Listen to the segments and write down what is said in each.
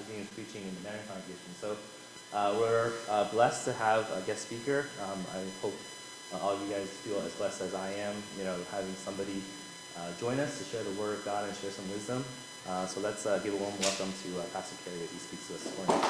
pastoring and preaching in the Marian congregation. So we're blessed to have a guest speaker. I hope all of you guys feel as blessed as I am, having somebody join us to share the Word of God and share some wisdom. So let's give a warm welcome to Pastor Kerry as he speaks to us this morning.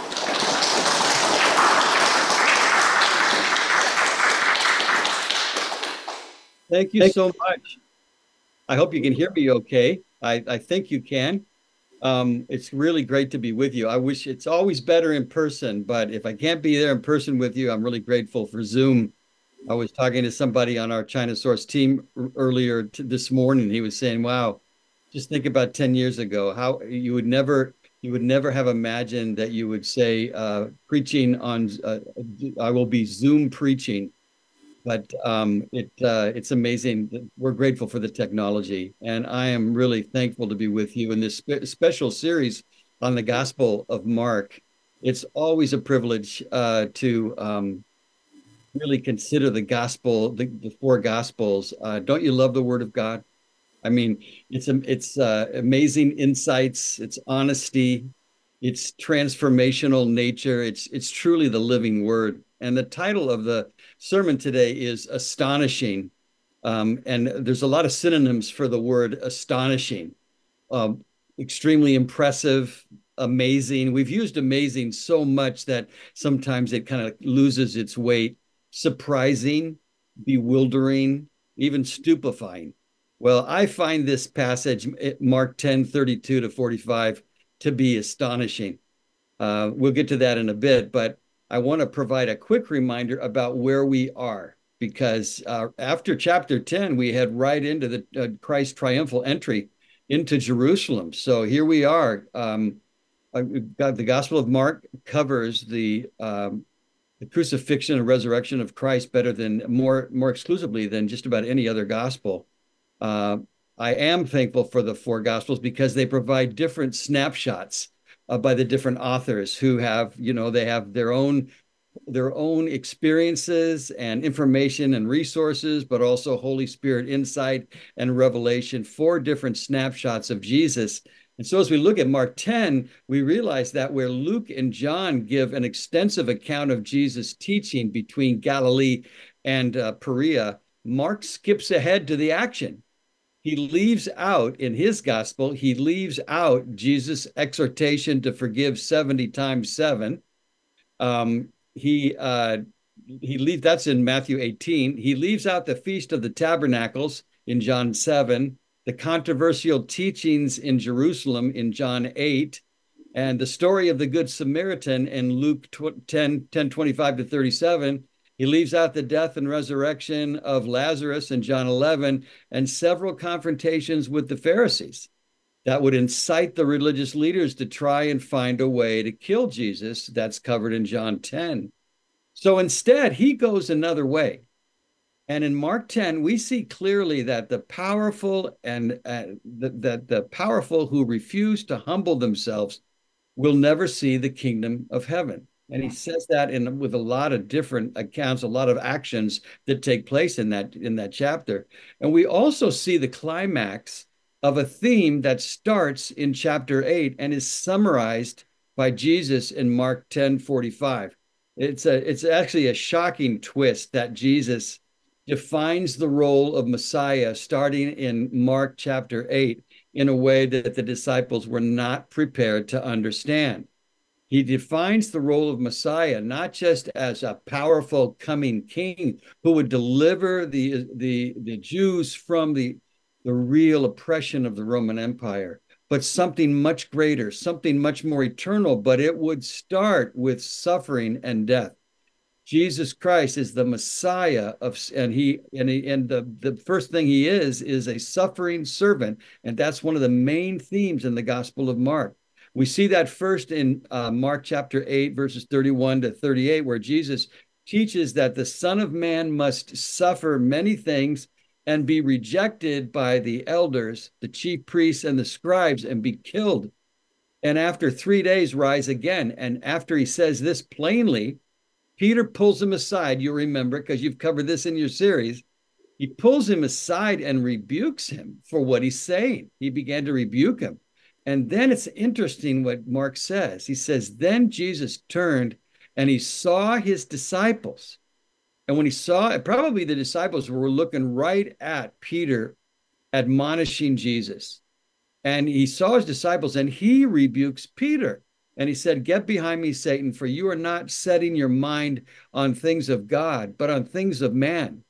Thank you so much. I hope you can hear me okay. I think you can. It's really great to be with you. I wish it's always better in person, but if I can't be there in person with you, I'm really grateful for Zoom. I was talking to somebody on our China Source team earlier this morning. He was saying, "Wow, just think about 10 years ago, how you would never have imagined that you would say preaching on I will be Zoom preaching." But it's amazing. We're grateful for the technology, and I am really thankful to be with you in this special series on the Gospel of Mark. It's always a privilege to really consider the gospel, the four gospels. Don't you love the Word of God? I mean, it's amazing insights, it's honesty, it's transformational nature. It's truly the living Word. And the title of the sermon today is Astonishing. And there's a lot of synonyms for the word astonishing. Um, Extremely impressive, amazing. We've used amazing so much that sometimes it kind of loses its weight. Surprising, bewildering, even stupefying. Well, I find this passage, Mark 10:32 to 45, to be astonishing. We'll get to that in a bit, but I want to provide a quick reminder about where we are because after chapter 10, we head right into the Christ's triumphal entry into Jerusalem. So here we are. The Gospel of Mark covers the crucifixion and resurrection of Christ better than more exclusively than just about any other gospel. Uh, I am thankful for the four gospels because they provide different snapshots by the different authors who have, they have their own experiences and information and resources, but also Holy Spirit insight and revelation, four different snapshots of Jesus. And so as we look at Mark 10, we realize that where Luke and John give an extensive account of Jesus' teaching between Galilee and Perea, Mark skips ahead to the action. He leaves out in his gospel, he leaves out Jesus' exhortation to forgive 70 times seven. Um, he leaves that's in Matthew 18. He leaves out the Feast of the Tabernacles in John 7, the controversial teachings in Jerusalem in John 8, and the story of the Good Samaritan in Luke 10:25 to 37. He leaves out the death and resurrection of Lazarus in John 11 and several confrontations with the Pharisees that would incite the religious leaders to try and find a way to kill Jesus. That's covered in John 10. So instead, he goes another way. And in Mark 10, we see clearly that the powerful and the powerful who refuse to humble themselves will never see the kingdom of heaven. And he says that with a lot of different accounts, a lot of actions that take place in that chapter. And we also see the climax of a theme that starts in chapter 8 and is summarized by Jesus in Mark 10:45. It's actually a shocking twist that Jesus defines the role of Messiah starting in Mark chapter 8 in a way that the disciples were not prepared to understand. He defines the role of Messiah not just as a powerful coming king who would deliver the Jews from the real oppression of the Roman Empire, but something much greater, something much more eternal, but it would start with suffering and death. Jesus Christ is the Messiah and the first thing he is a suffering servant, and that's one of the main themes in the Gospel of Mark. We see that first in Mark chapter 8, verses 31 to 38, where Jesus teaches that the Son of Man must suffer many things and be rejected by the elders, the chief priests, and the scribes, and be killed. And after 3 days, rise again. And after he says this plainly, Peter pulls him aside. You remember, because you've covered this in your series. He pulls him aside and rebukes him for what he's saying. He began to rebuke him. And then it's interesting what Mark says. He says, then Jesus turned and he saw his disciples. And when he saw it, probably the disciples were looking right at Peter admonishing Jesus. And he saw his disciples and he rebukes Peter. And he said, get behind me, Satan, for you are not setting your mind on things of God, but on things of man.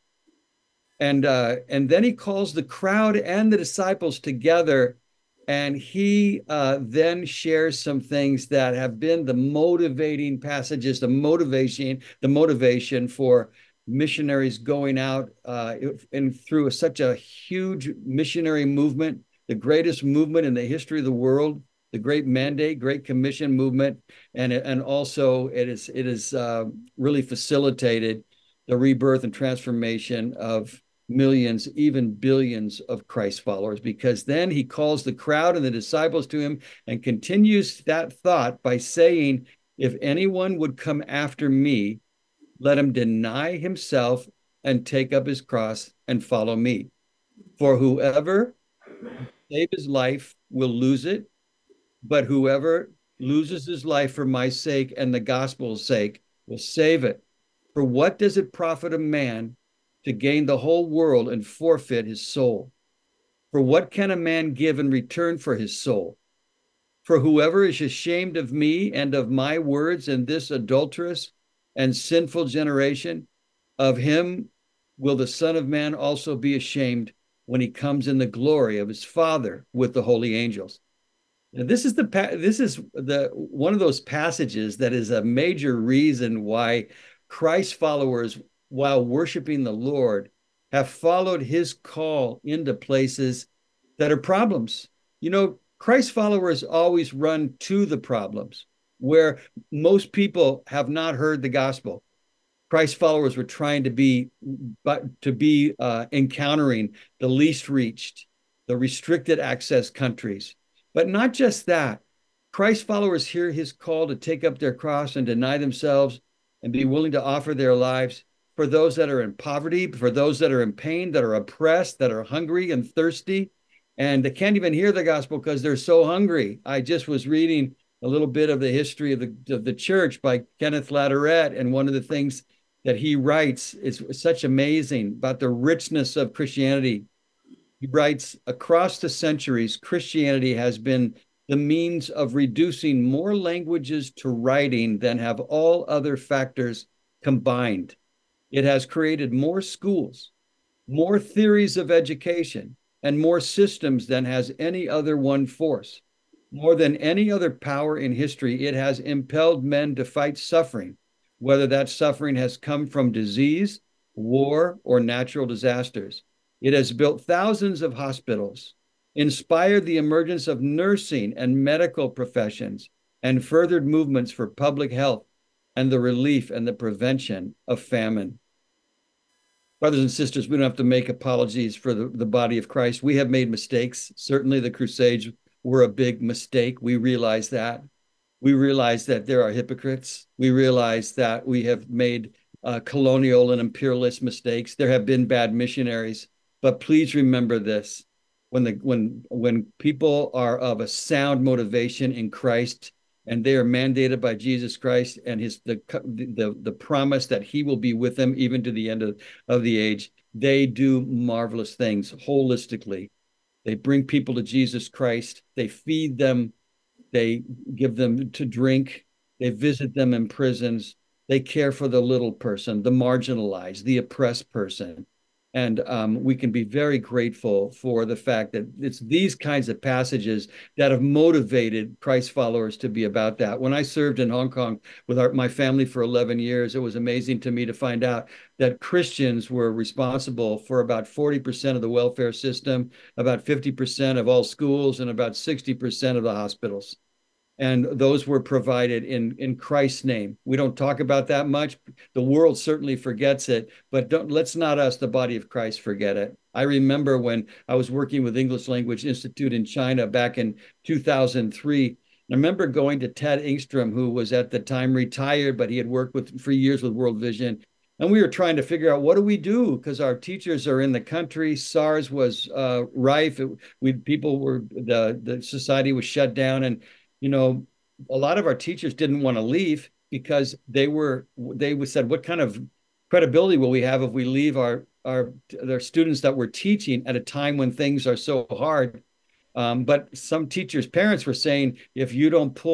And then he calls the crowd and the disciples together, and he then shares some things that have been the motivating passages, the motivation for missionaries going out and through such a huge missionary movement, the greatest movement in the history of the world, the Great Mandate, Great Commission movement, and also it is really facilitated the rebirth and transformation of millions, even billions of Christ followers, because then he calls the crowd and the disciples to him and continues that thought by saying, if anyone would come after me, let him deny himself and take up his cross and follow me. For whoever save his life will lose it, but whoever loses his life for my sake and the gospel's sake will save it. For what does it profit a man to gain the whole world and forfeit his soul? For what can a man give in return for his soul? For whoever is ashamed of me and of my words in this adulterous and sinful generation, of him will the Son of Man also be ashamed when he comes in the glory of his Father with the holy angels. Now, this is the one of those passages that is a major reason why Christ followers, while worshiping the Lord, have followed his call into places that are problems. Christ followers always run to the problems where most people have not heard the gospel. Christ followers were trying to be encountering the least reached, the restricted access countries. But not just that. Christ followers hear his call to take up their cross and deny themselves and be willing to offer their lives for those that are in poverty, for those that are in pain, that are oppressed, that are hungry and thirsty, and they can't even hear the gospel because they're so hungry. I just was reading a little bit of the history of the church by Kenneth Latourette, and one of the things that he writes is such amazing about the richness of Christianity. He writes, across the centuries, Christianity has been the means of reducing more languages to writing than have all other factors combined. It has created more schools, more theories of education, and more systems than has any other one force. More than any other power in history, it has impelled men to fight suffering, whether that suffering has come from disease, war, or natural disasters. It has built thousands of hospitals, inspired the emergence of nursing and medical professions, and furthered movements for public health and the relief and the prevention of famine. Brothers and sisters, we don't have to make apologies for the body of Christ. We have made mistakes. Certainly the Crusades were a big mistake. We realize that. We realize that there are hypocrites. We realize that we have made colonial and imperialist mistakes. There have been bad missionaries. But please remember this. When people are of a sound motivation in Christ, and they are mandated by Jesus Christ and the promise that he will be with them even to the end of the age, they do marvelous things holistically. They bring people to Jesus Christ. They feed them. They give them to drink. They visit them in prisons. They care for the little person, the marginalized, the oppressed person. And we can be very grateful for the fact that it's these kinds of passages that have motivated Christ followers to be about that. When I served in Hong Kong with my family for 11 years, it was amazing to me to find out that Christians were responsible for about 40% of the welfare system, about 50% of all schools, and about 60% of the hospitals. And those were provided in Christ's name. We don't talk about that much. The world certainly forgets it, but let's not us, the body of Christ, forget it. I remember when I was working with English Language Institute in China back in 2003. I remember going to Ted Engstrom, who was at the time retired, but he had worked for years with World Vision. And we were trying to figure out what do we do because our teachers are in the country. SARS was rife. People were the society was shut down, and you know a lot of our teachers didn't want to leave because they said, what kind of credibility will we have if we leave their students that we're teaching at a time when things are so hard? But some teachers' parents were saying, if you don't pull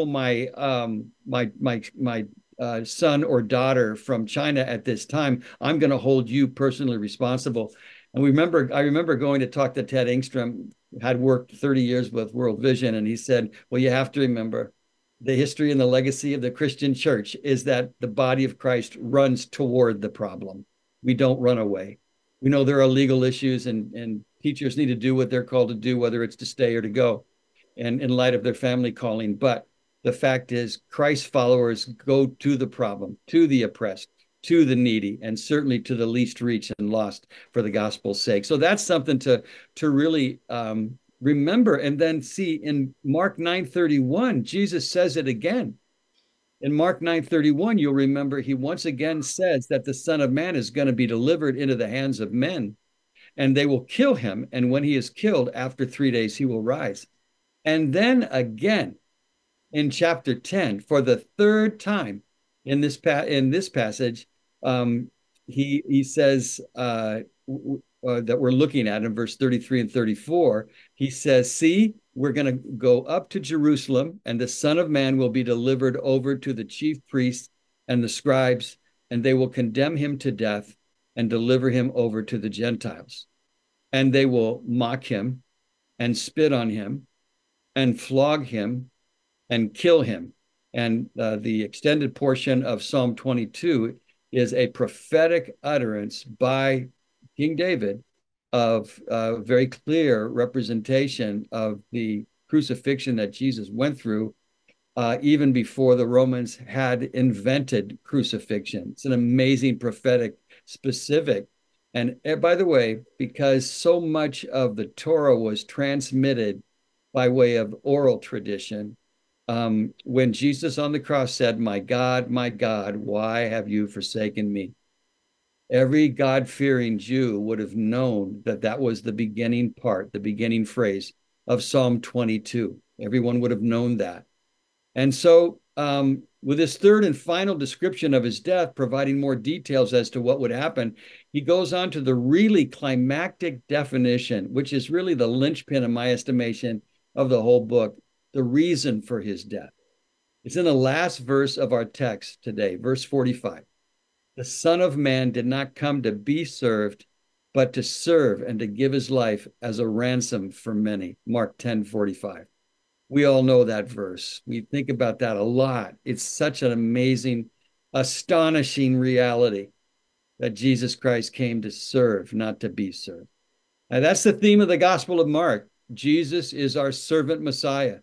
my son or daughter from China at this time, I'm going to hold you personally responsible. And I remember going to talk to Ted Engstrom, had worked 30 years with World Vision, and he said, well, you have to remember the history and the legacy of the Christian church is that the body of Christ runs toward the problem. We don't run away. We know there are legal issues and teachers need to do what they're called to do, whether it's to stay or to go, and in light of their family calling. But the fact is, Christ followers go to the problem, to the oppressed, to the needy, and certainly to the least reached and lost for the gospel's sake. So that's something to really remember. And then see in Mark 9:31, Jesus says it again. In Mark 9:31, you'll remember he once again says that the Son of Man is going to be delivered into the hands of men, and they will kill him. And when he is killed, after 3 days, he will rise. And then again, in chapter 10, for the third time in this passage, he says that we're looking at in verse 33 and 34, he says, see, we're going to go up to Jerusalem, and the Son of Man will be delivered over to the chief priests and the scribes, and they will condemn him to death and deliver him over to the Gentiles. And they will mock him and spit on him and flog him and kill him. And the extended portion of Psalm 22 is a prophetic utterance by King David of very clear representation of the crucifixion that Jesus went through even before the Romans had invented crucifixion. It's an amazing prophetic specific. And by the way, because so much of the Torah was transmitted by way of oral tradition, when Jesus on the cross said, my God, why have you forsaken me? Every God-fearing Jew would have known that that was the beginning part, the beginning phrase of Psalm 22. Everyone would have known that. And so with this third and final description of his death, providing more details as to what would happen, he goes on to the really climactic definition, which is really the linchpin, in my estimation, of the whole book, the reason for his death. It's in the last verse of our text today, verse 45. The Son of Man did not come to be served, but to serve and to give his life as a ransom for many. Mark 10:45. We all know that verse. We think about that a lot. It's such an amazing, astonishing reality that Jesus Christ came to serve, not to be served. And that's the theme of the Gospel of Mark. Jesus is our servant Messiah.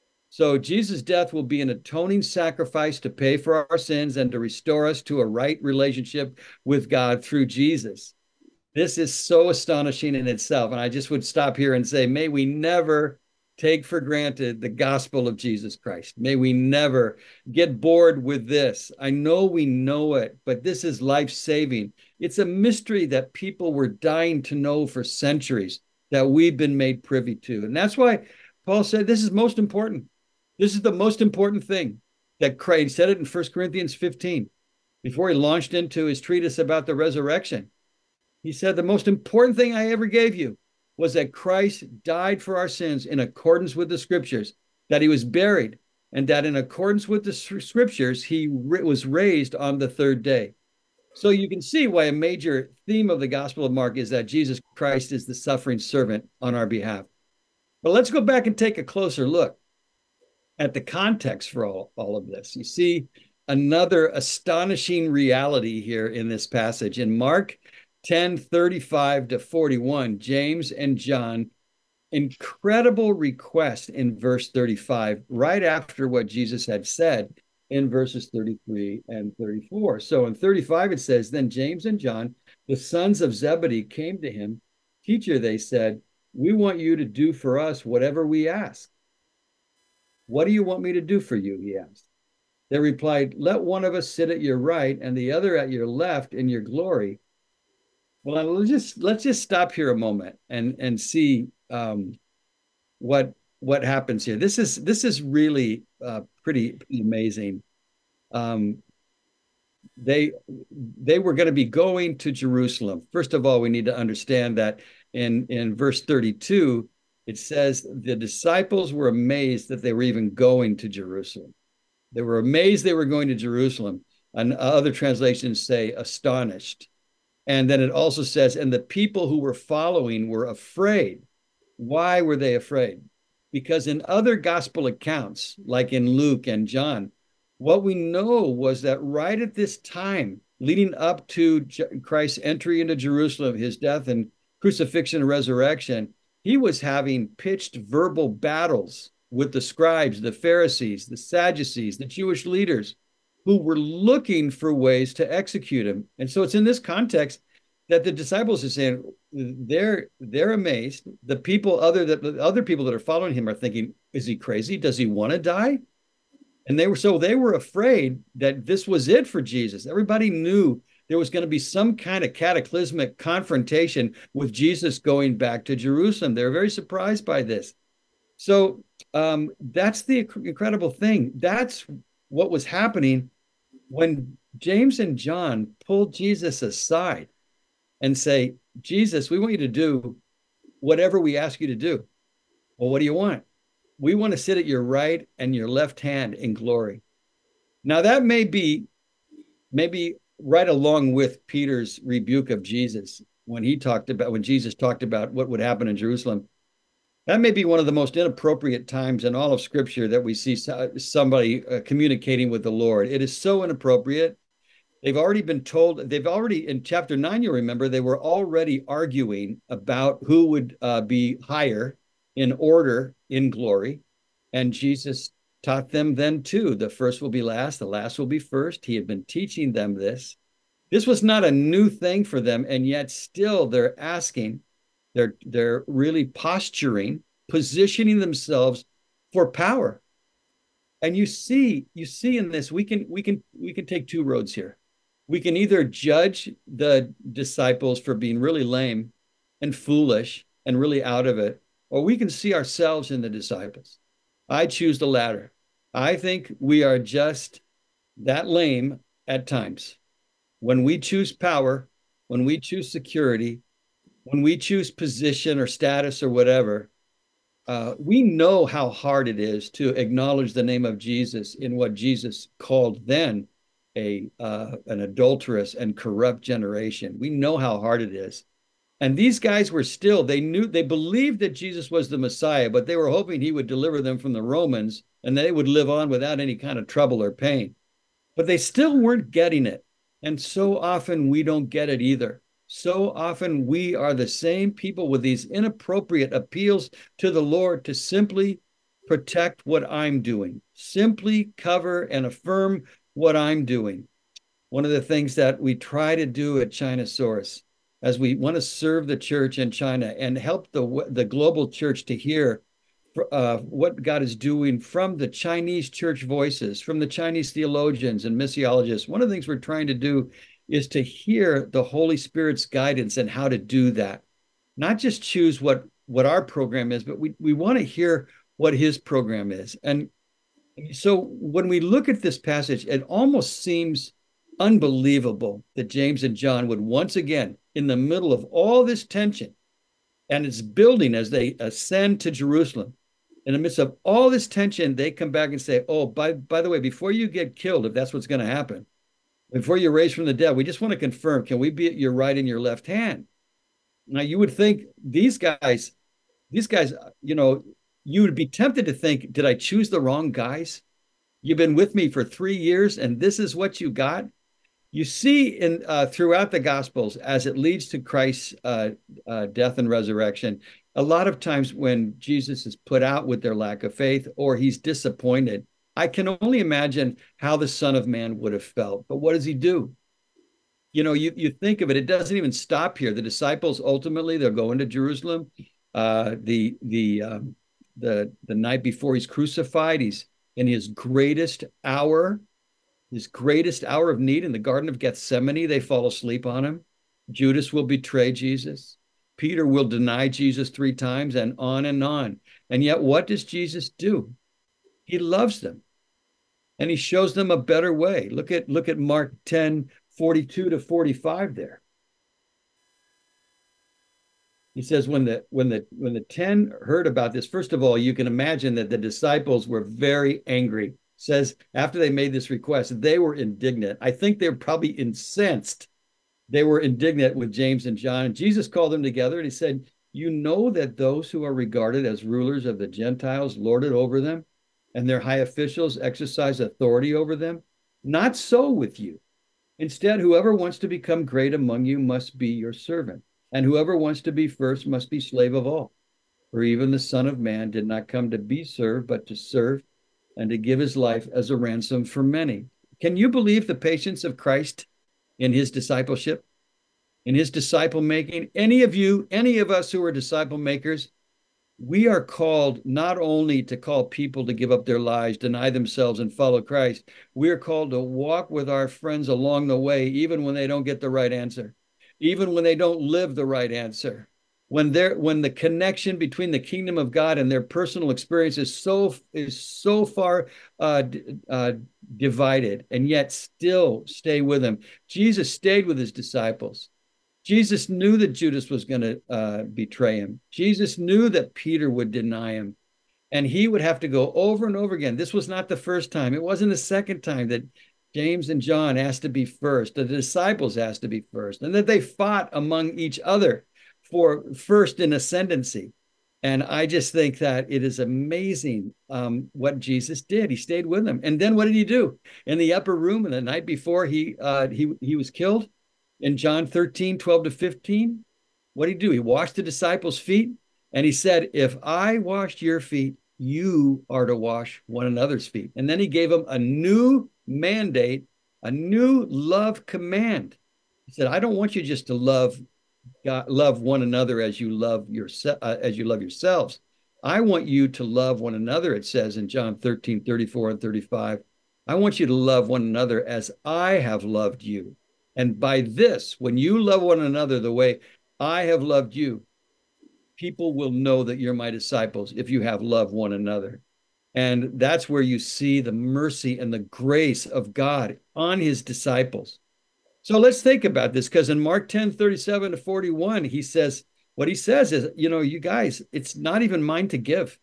So Jesus' death will be an atoning sacrifice to pay for our sins and to restore us to a right relationship with God through Jesus. This is so astonishing in itself. And I just would stop here and say, may we never take for granted the gospel of Jesus Christ. May we never get bored with this. I know we know it, but this is life-saving. It's a mystery that people were dying to know for centuries that we've been made privy to. And that's why Paul said this is most important. This is the most important thing that Christ, he said it in 1 Corinthians 15, before he launched into his treatise about the resurrection. He said, the most important thing I ever gave you was that Christ died for our sins in accordance with the scriptures, that he was buried, and that in accordance with the scriptures, he was raised on the third day. So you can see why a major theme of the Gospel of Mark is that Jesus Christ is the suffering servant on our behalf. But let's go back and take a closer look at the context for all of this. You see another astonishing reality here in this passage. In Mark 10:35 to 41, James and John, incredible request in verse 35, right after what Jesus had said in verses 33 and 34. So in 35, it says, then James and John, the sons of Zebedee, came to him. Teacher, they said, we want you to do for us whatever we ask. What do you want me to do for you? He asked. They replied, "Let one of us sit at your right and the other at your left in your glory." Well, let's just stop here a moment and see what happens here. This is really pretty amazing. Um, they they were going to be going to Jerusalem. First of all, we need to understand that in verse 32, it says the disciples were amazed that they were even going to Jerusalem. They were amazed they were going to Jerusalem. And other translations say astonished. And then it also says, and the people who were following were afraid. Why were they afraid? Because in other gospel accounts, like in Luke and John, what we know was that right at this time, leading up to Christ's entry into Jerusalem, his death and crucifixion and resurrection, he was having pitched verbal battles with the scribes, the Pharisees, the Sadducees, the Jewish leaders who were looking for ways to execute him. And so it's in this context that the disciples are saying they're amazed. The other people that are following him are thinking, is he crazy? Does he want to die? And they were afraid that this was it for Jesus. Everybody knew there was going to be some kind of cataclysmic confrontation with Jesus going back to Jerusalem. They were very surprised by this. So that's the incredible thing. That's what was happening when James and John pulled Jesus aside and say, Jesus, we want you to do whatever we ask you to do. Well, what do you want? We want to sit at your right and your left hand in glory. Now, that may be maybe right along with Peter's rebuke of Jesus when Jesus talked about what would happen in Jerusalem. That may be one of the most inappropriate times in all of Scripture that we see somebody communicating with the Lord. It is so inappropriate. They've already in chapter 9, you'll remember, they were already arguing about who would be higher in order in glory. And Jesus taught them then too. The first will be last, the last will be first. He had been teaching them this. This was not a new thing for them, and yet still they're asking, they're really posturing, positioning themselves for power. And you see in this, we can take two roads here. We can either judge the disciples for being really lame and foolish and really out of it, or we can see ourselves in the disciples. I choose the latter. I think we are just that lame at times. When we choose power, when we choose security, when we choose position or status or whatever, we know how hard it is to acknowledge the name of Jesus in what Jesus called then an adulterous and corrupt generation. We know how hard it is. And these guys they believed that Jesus was the Messiah, but they were hoping he would deliver them from the Romans and they would live on without any kind of trouble or pain. But they still weren't getting it. And so often we don't get it either. So often we are the same people with these inappropriate appeals to the Lord to simply protect what I'm doing, simply cover and affirm what I'm doing. One of the things that we try to do at Chinasaurus, as we want to serve the church in China and help the global church to hear what God is doing from the Chinese church voices, from the Chinese theologians and missiologists. One of the things we're trying to do is to hear the Holy Spirit's guidance and how to do that. Not just choose what our program is, but we want to hear what his program is. And so when we look at this passage, it almost seems unbelievable that James and John would once again, in the middle of all this tension, and it's building as they ascend to Jerusalem, in the midst of all this tension, they come back and say, oh, by the way, before you get killed, if that's what's going to happen, before you're raised from the dead, we just want to confirm, can we be at your right and your left hand? Now, you would think these guys, you would be tempted to think, did I choose the wrong guys? You've been with me for 3 years and this is what you got? You see throughout the Gospels, as it leads to Christ's death and resurrection, a lot of times when Jesus is put out with their lack of faith or he's disappointed, I can only imagine how the Son of Man would have felt. But what does he do? You think of it, it doesn't even stop here. The disciples, ultimately, they'll go into Jerusalem. The night before he's crucified, he's in his greatest hour his greatest hour of need in the Garden of Gethsemane, they fall asleep on him. Judas will betray Jesus. Peter will deny Jesus 3 times, and on and on. And yet, what does Jesus do? He loves them, and he shows them a better way. Look at Mark 10:42-45 there. He says, when the 10 heard about this, first of all, you can imagine that the disciples were very angry. It says after they made this request, they were indignant. I think they're probably incensed. They were indignant with James and John. And Jesus called them together and he said, you know that those who are regarded as rulers of the Gentiles lord it over them, and their high officials exercise authority over them? Not so with you. Instead, whoever wants to become great among you must be your servant, and whoever wants to be first must be slave of all. For even the Son of Man did not come to be served, but to serve and to give his life as a ransom for many. Can you believe the patience of Christ in his discipleship, in his disciple making? Any of us who are disciple makers, we are called not only to call people to give up their lives, deny themselves, and follow Christ. We are called to walk with our friends along the way, even when they don't get the right answer, even when they don't live the right answer. When the connection between the kingdom of God and their personal experience is so far divided, and yet still stay with them. Jesus stayed with his disciples. Jesus knew that Judas was going to betray him. Jesus knew that Peter would deny him, and he would have to go over and over again. This was not the first time. It wasn't the second time that James and John asked to be first, that the disciples asked to be first, and that they fought among each other for first in ascendancy. And I just think that it is amazing what Jesus did. He stayed with them. And then what did he do? In the upper room, and the night before he was killed, in John 13:12-15, what did he do? He washed the disciples' feet, and he said, if I washed your feet, you are to wash one another's feet. And then he gave them a new mandate, a new love command. He said, I don't want you just to love God, love one another as you love yourselves. I want you to love one another, it says in John 13:34-35. I want you to love one another as I have loved you. And by this, when you love one another the way I have loved you, people will know that you're my disciples if you have loved one another. And that's where you see the mercy and the grace of God on his disciples. So let's think about this, because in Mark 10:37-41, what he says is, you guys, it's not even mine to give.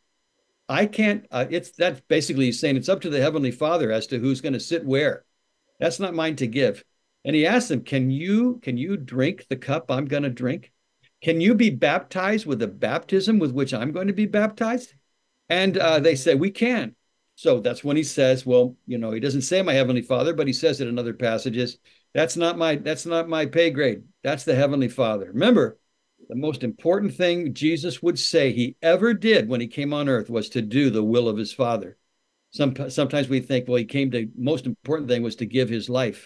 I can't, that's basically saying it's up to the Heavenly Father as to who's going to sit where. That's not mine to give. And he asked them, can you drink the cup I'm going to drink? Can you be baptized with the baptism with which I'm going to be baptized? And they said, we can. So that's when he says, well, he doesn't say my Heavenly Father, but he says it in other passages. That's not my pay grade. That's the Heavenly Father. Remember, the most important thing Jesus would say he ever did when he came on earth was to do the will of his Father. Sometimes we think, well, most important thing was to give his life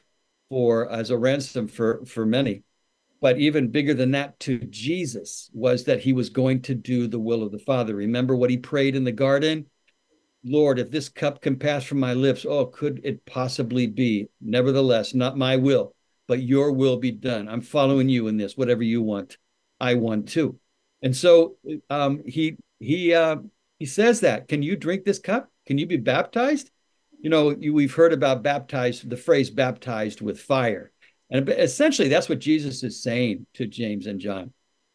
as a ransom for many. But even bigger than that to Jesus was that he was going to do the will of the Father. Remember what he prayed in the garden? Lord, if this cup can pass from my lips, could it possibly be? Nevertheless, not my will, but your will be done. I'm following you in this. Whatever you want, I want too. And so he says that. Can you drink this cup? Can you be baptized? We've heard about the phrase baptized with fire. And essentially, that's what Jesus is saying to James and John.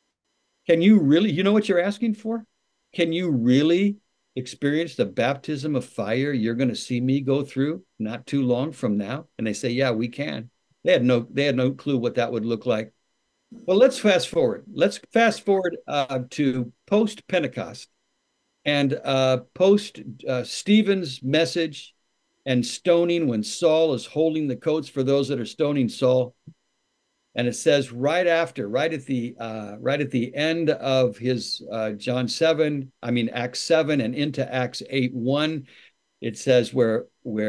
Can you really, you know what you're asking for? Can you really experience the baptism of fire you're going to see me go through not too long from now? And they say, yeah, we can. They had no clue what that would look like. Well, let's fast forward. Let's fast forward to post-Pentecost and post Stephen's message and stoning, when Saul is holding the coats for those that are stoning Saul. And it says right at the end of his Acts 7 and into Acts 8:1, it says where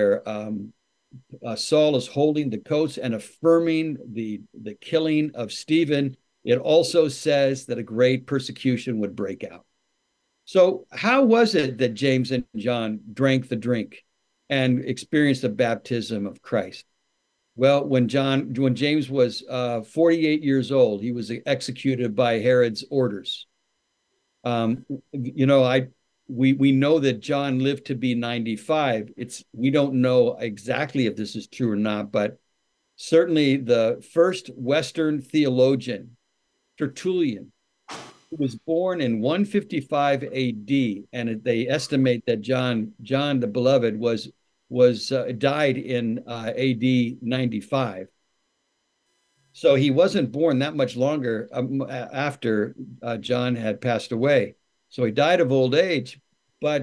Saul is holding the coats and affirming the killing of Stephen. It also says that a great persecution would break out. So how was it that James and John drank the drink? and experienced the baptism of Christ. Well, when James was 48 years old, he was executed by Herod's orders. Um, you know, we know that John lived to be 95. We don't know exactly if this is true or not, but certainly the first Western theologian, Tertullian, who was born in 155 AD, and they estimate that John the Beloved was died in AD 95. So he wasn't born that much longer after John had passed away. So he died of old age. But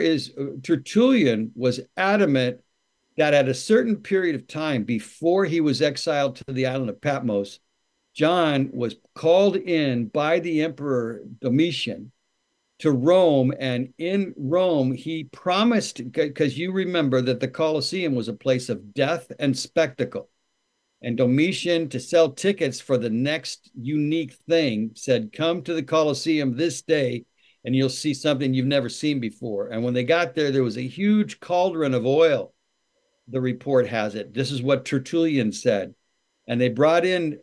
Tertullian was adamant that at a certain period of time before he was exiled to the island of Patmos, John was called in by the Emperor Domitian to Rome. And in Rome, he promised, because you remember that the Colosseum was a place of death and spectacle. And Domitian, to sell tickets for the next unique thing, said, "Come to the Colosseum this day and you'll see something you've never seen before." And when they got there, there was a huge cauldron of oil. The report has it. This is what Tertullian said. And they brought in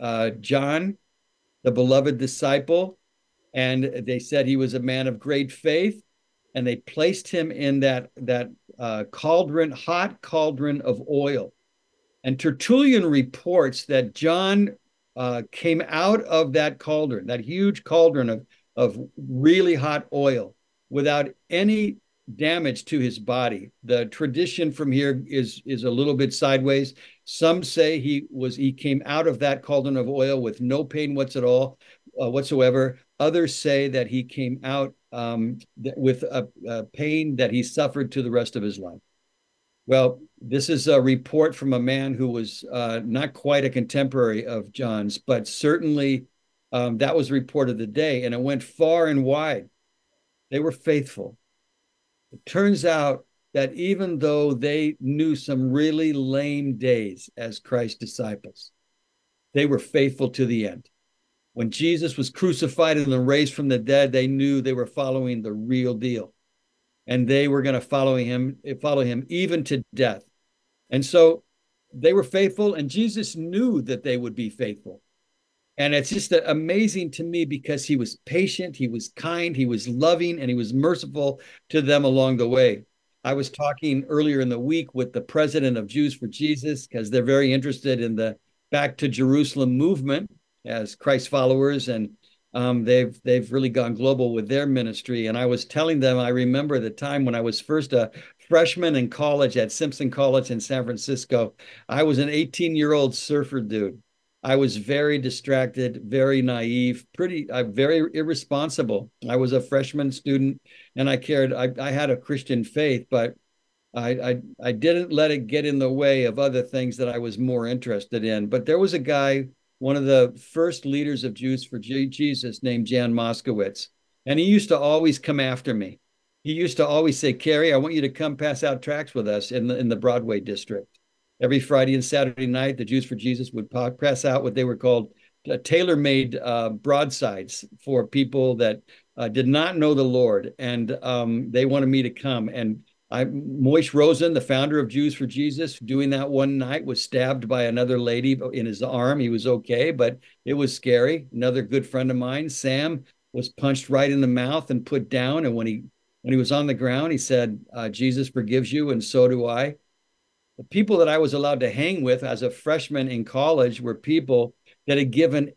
John, the beloved disciple, and they said he was a man of great faith. And they placed him in that cauldron, hot cauldron of oil. And Tertullian reports that John came out of that cauldron, that huge cauldron of really hot oil, without any damage to his body. The tradition from here is a little bit sideways. Some say he came out of that cauldron of oil with no pain whatsoever. Others say that he came out with a pain that he suffered to the rest of his life. Well, this is a report from a man who was not quite a contemporary of John's, but certainly that was the report of the day, and it went far and wide. They were faithful. It turns out that even though they knew some really lame days as Christ's disciples, they were faithful to the end. When Jesus was crucified and then raised from the dead, they knew they were following the real deal. And they were going to follow him even to death. And so they were faithful, and Jesus knew that they would be faithful. And it's just amazing to me because he was patient, he was kind, he was loving, and he was merciful to them along the way. I was talking earlier in the week with the president of Jews for Jesus because they're very interested in the Back to Jerusalem movement as Christ followers, and they've really gone global with their ministry. And I was telling them, I remember the time when I was first a freshman in college at Simpson College in San Francisco. I was an 18-year-old surfer dude. I was very distracted, very naive, very irresponsible. I was a freshman student, and I had a Christian faith, but I didn't let it get in the way of other things that I was more interested in. But there was a guy, one of the first leaders of Jews for Jesus, named Jan Moskowitz. And he used to always come after me. He used to always say, "Kerry, I want you to come pass out tracts with us in the Broadway district." Every Friday and Saturday night, the Jews for Jesus would pass out what they were called tailor-made broadsides for people that did not know the Lord. And they wanted me to come. And Moish Rosen, the founder of Jews for Jesus, doing that one night, was stabbed by another lady in his arm. He was okay, but it was scary. Another good friend of mine, Sam, was punched right in the mouth and put down. And when he was on the ground, he said, "Jesus forgives you, and so do I." The people that I was allowed to hang with as a freshman in college were people that had given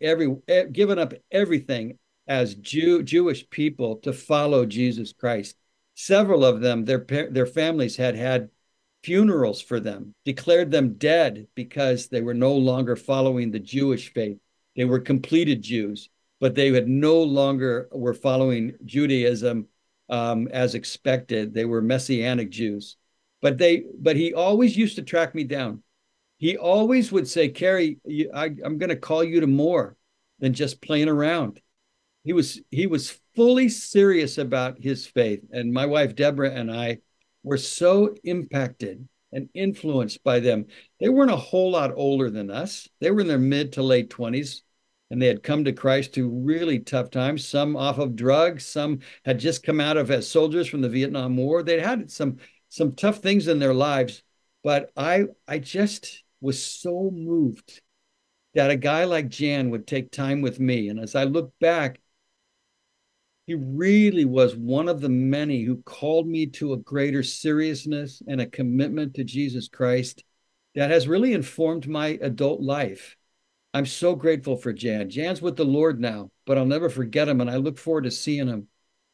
up everything as Jewish people to follow Jesus Christ. Several of them, their families had funerals for them, declared them dead because they were no longer following the Jewish faith. They were completed Jews, but they had no longer were following Judaism as expected. They were Messianic Jews. But he always used to track me down. He always would say, "Kerry, I'm going to call you to more than just playing around." He was fully serious about his faith. And my wife, Deborah, and I were so impacted and influenced by them. They weren't a whole lot older than us. They were in their mid to late 20s, and they had come to Christ through really tough times, some off of drugs, some had just come out of as soldiers from the Vietnam War. They'd had some some tough things in their lives, but I just was so moved that a guy like Jan would take time with me. And as I look back, he really was one of the many who called me to a greater seriousness and a commitment to Jesus Christ that has really informed my adult life. I'm so grateful for Jan. Jan's with the Lord now, but I'll never forget him, and I look forward to seeing him.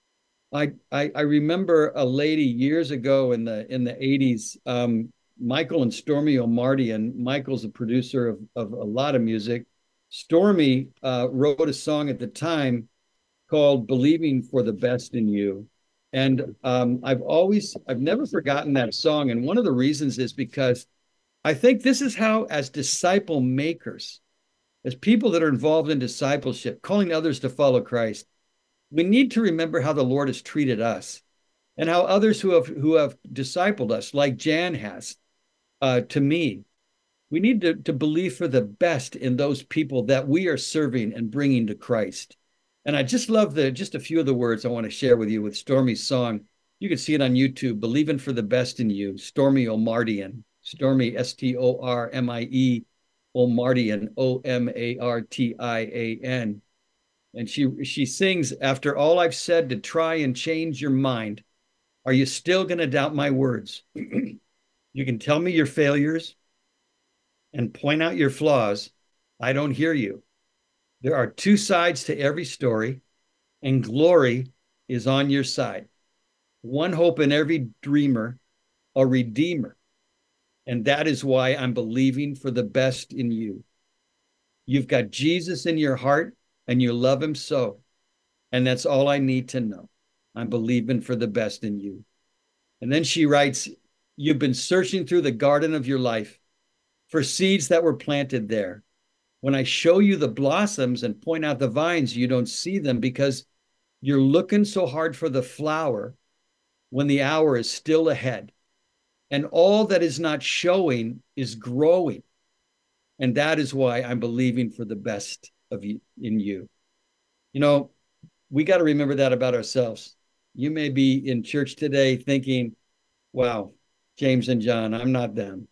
I remember a lady years ago in the 80s, Michael and Stormy O'Marty, and Michael's a producer of a lot of music. Stormy wrote a song at the time called Believing for the Best in You. And I've never forgotten that song. And one of the reasons is because I think this is how, as disciple makers, as people that are involved in discipleship, calling others to follow Christ, we need to remember how the Lord has treated us and how others who have discipled us, like Jan has, to me. We need to believe for the best in those people that we are serving and bringing to Christ. And I just love just a few of the words I want to share with you with Stormy's song. You can see it on YouTube, Believing for the Best in You, Stormy O'Martian, Stormy, Stormie, O'Martian, Omartian. And she sings, after all I've said to try and change your mind, are you still going to doubt my words? You can tell me your failures and point out your flaws. I don't hear you. There are two sides to every story, and glory is on your side. One hope in every dreamer, a redeemer. And that is why I'm believing for the best in you. You've got Jesus in your heart and you love him so. And that's all I need to know. I'm believing for the best in you. And then she writes, you've been searching through the garden of your life for seeds that were planted there. When I show you the blossoms and point out the vines, you don't see them because you're looking so hard for the flower when the hour is still ahead. And all that is not showing is growing. And that is why I'm believing for the best of you in you. You know, we got to remember that about ourselves. You may be in church today thinking, wow, James and John, I'm not them.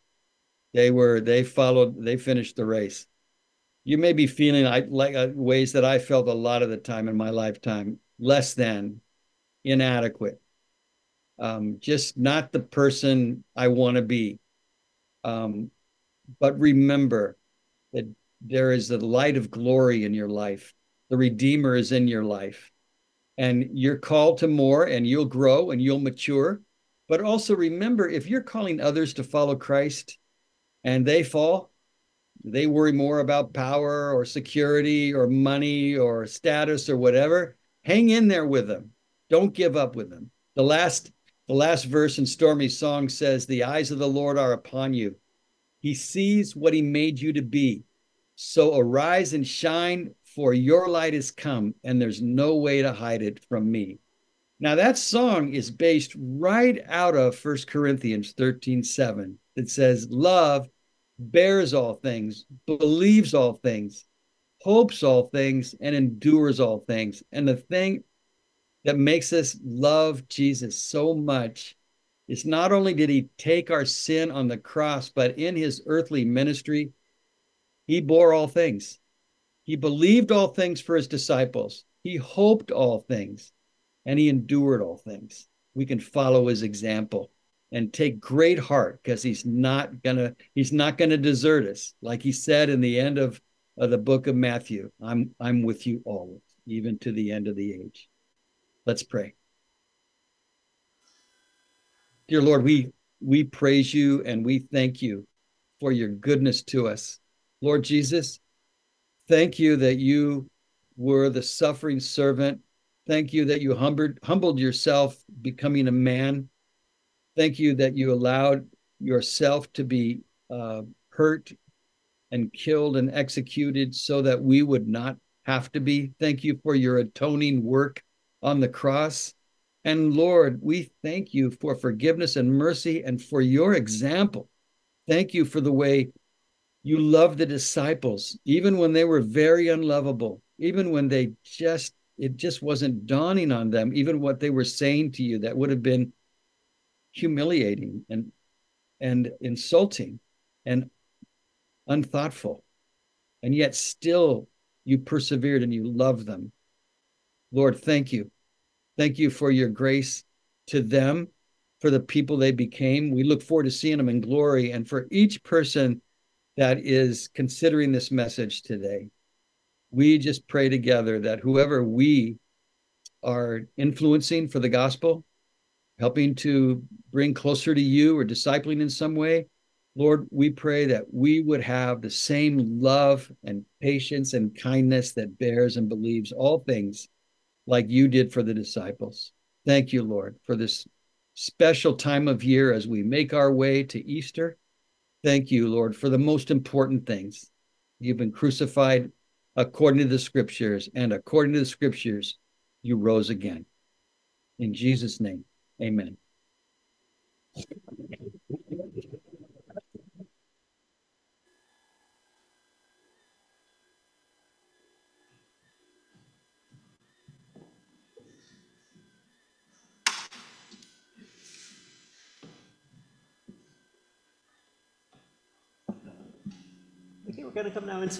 They finished the race. You may be feeling like ways that I felt a lot of the time in my lifetime, less than, inadequate, just not the person I want to be. But remember that there is the light of glory in your life. The Redeemer is in your life. And you're called to more, and you'll grow and you'll mature. But also remember, if you're calling others to follow Christ and they fall, they worry more about power or security or money or status or whatever, hang in there with them. Don't give up with them. The last verse in Stormy's song says, the eyes of the Lord are upon you. He sees what he made you to be. So arise and shine, for your light has come, and there's no way to hide it from me. Now, that song is based right out of 1 Corinthians 13:7. It says, love bears all things, believes all things, hopes all things, and endures all things. And the thing that makes us love Jesus so much is not only did he take our sin on the cross, but in his earthly ministry, he bore all things. He believed all things for his disciples. He hoped all things, and he endured all things. We can follow his example and take great heart because he's not gonna desert us. Like he said in the end of the book of Matthew, I'm with you always, even to the end of the age. Let's pray. Dear Lord, we praise you and we thank you for your goodness to us. Lord Jesus, thank you that you were the suffering servant. Thank you that you humbled yourself, becoming a man. Thank you that you allowed yourself to be hurt and killed and executed so that we would not have to be. Thank you for your atoning work on the cross. And Lord, we thank you for forgiveness and mercy and for your example. Thank you for the way you loved the disciples, even when they were very unlovable, even when it just wasn't dawning on them, even what they were saying to you that would have been humiliating and insulting and unthoughtful. And yet still you persevered and you loved them. Lord, thank you. Thank you for your grace to them, for the people they became. We look forward to seeing them in glory. And for each person that is considering this message today, we just pray together that whoever we are influencing for the gospel, helping to bring closer to you or discipling in some way, Lord, we pray that we would have the same love and patience and kindness that bears and believes all things like you did for the disciples. Thank you, Lord, for this special time of year as we make our way to Easter. Thank you, Lord, for the most important things. You've been crucified according to the scriptures, and according to the scriptures, you rose again. In Jesus' name, amen. Okay, we're going to come now into